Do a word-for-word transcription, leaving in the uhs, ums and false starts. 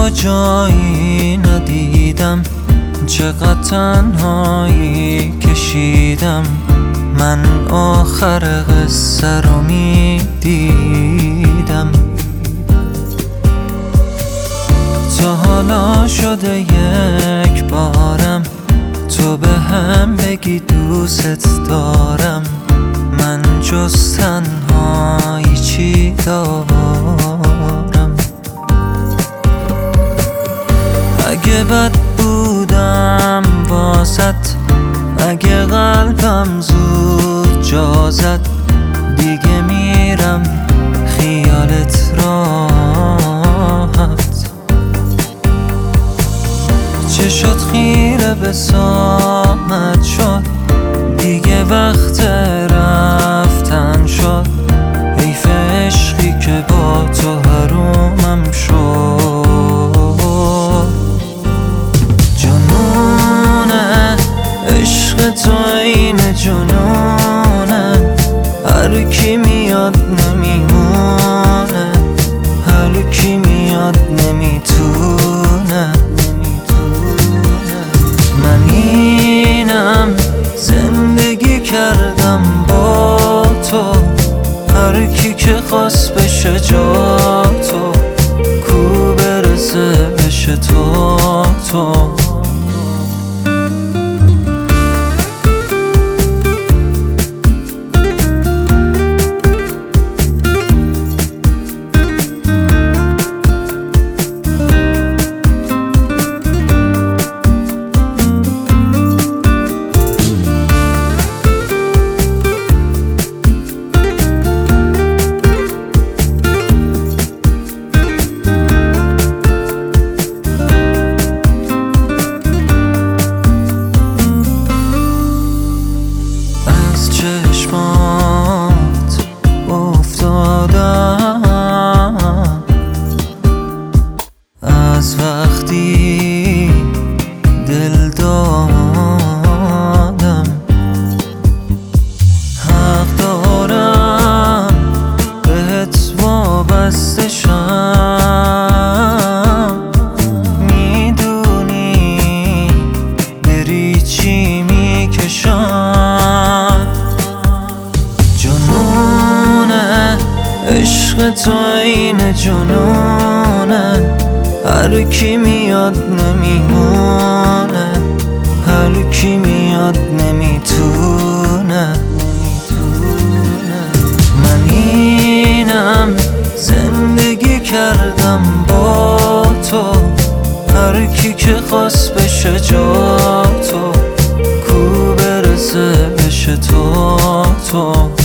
تو جایی ندیدم، چقدر تنهایی کشیدم. من آخر قصه رو می دیدم. تا حالا شده یک بارم تو به هم بگی دوست دارم. من جز تنهایی چی دارم؟ اگه بد بودم واسط، اگه قلبم زود جا زد، دیگه میرم خیالت راحت. چه شد خیره به ساعت شد، دیگه وقت رفتن شد. حیف عشقی که با تو حرومم شد. جنونه عشق تو این جنونه، هر کی میاد نمیمونه، هر کی میاد نمیتونه. من اینم زندگی کردم با تو، هر کی که خواست بشه جا تو، کو برسه بشه تو تو. چشمات افتادم از وقتی دل دادم. حق دارم بهت وابسته شم، میدونی بری چی میکشم. جنونه عشق تو این جنونه، هر کی میاد نمیمونه، هر کی میاد نمیتونه. من اینم زندگی کردم با تو، هر کی که خواست بشه جا تو، کو برسه بشه تو تو.